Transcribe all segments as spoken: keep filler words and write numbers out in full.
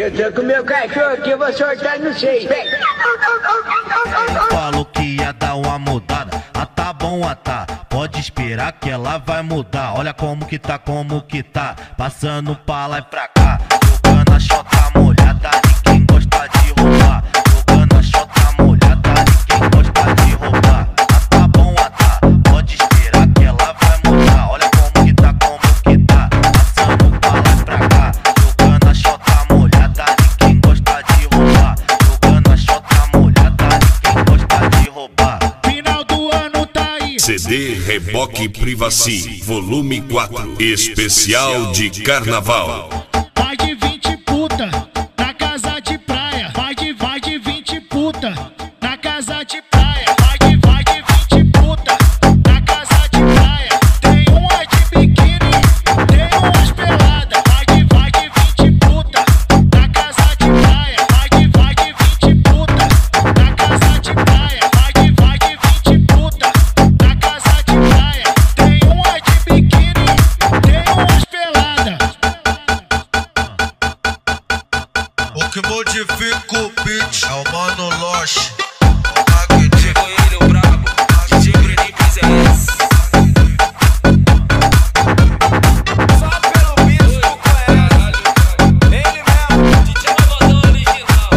Eu tô com meu cachorro que eu vou soltar no seis. Vem. Falou que ia dar uma mudada. Ah, tá bom, ah tá. Pode esperar que ela vai mudar. Olha como que tá, como que tá. Passando pra lá e pra cá. Jogando a chota molhada. Ninguém gosta de roubar. Jogando a chota molhada. Ninguém gosta de roubar. Ah, tá bom, ah tá. Pode esperar que ela vai mudar. Olha como que tá, como que tá. Passando pra lá e pra cá. Jogando a chota molhada. Ninguém gosta de roubar. Jogando a chota molhada. Ninguém gosta de roubar. Final do ano tá aí. C D Reboque Privacy, volume quatro, especial de carnaval. Vai de vinte puta na casa de praia. Vai de, vai de vinte puta na casa de praia. Vai de, vai de vinte puta na casa de praia. Tem uma de biquíni, tem umas peladas. Vai de, vai de vinte puta na casa de praia. Vai de, vai de vinte puta na casa de praia. Vai de, vai de vinte puta na casa de praia. Tem uma de biquíni, tem umas peladas. O que modifica o beat é o Mano Loche. Chegou ele, o brabo, D J Bruninho P Z S. Só pelo bicho tu conhece. Ele mesmo, D J Malvadão original.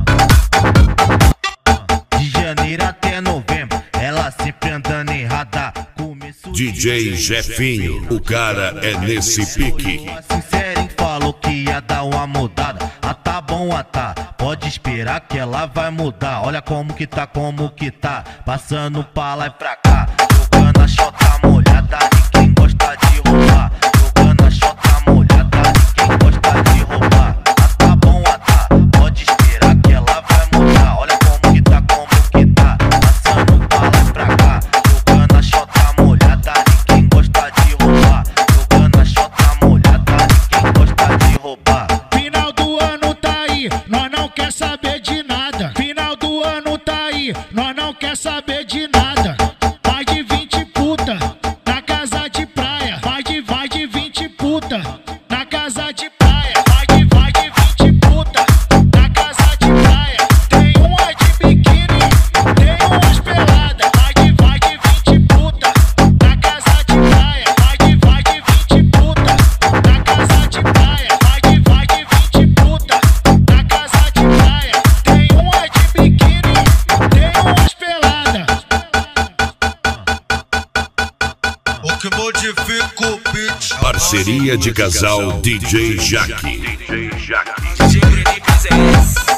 De janeiro até novembro, ela sempre andando em radar. Começo D J Jefinho, o cara é nesse pique. Sincero, falou que ia dar uma mudada. Ah, tá bom, ah tá. Pode esperar que ela vai mudar. Olha como que tá, como que tá. Passando pra lá e pra cá. Jogando a chota molhada. Ninguém gosta de roubar. Jogando a chota molhada. Ninguém gosta de roubar. Ah, tá bom, ah tá. Pode esperar que ela vai mudar. Olha como que tá, como que tá. Passando pra lá e pra cá. Jogando a chota molhada. Ninguém gosta de roubar. Jogando a chota molhada. Ninguém gosta de roubar. Final do ano tá aí, nós não quer saber de nada. Final do ano tá aí, nós não quer saber de nada. Vai de vinte puta na casa de praia. Vai de, vai de vinte puta na casa de praia. Vai de, vai de vinte puta na casa de praia. Tem uma de biquíni, tem umas peladas. Vai de, vai de vinte puta na casa de praia. Vai de, vai de vinte puta na casa de praia. Vai de, vai de vinte puta na casa de praia. Tem uma de biquíni, tem umas peladas. O que modifica o beat é o Parceria de casal D J Jaque. D J Bruninho P Z S.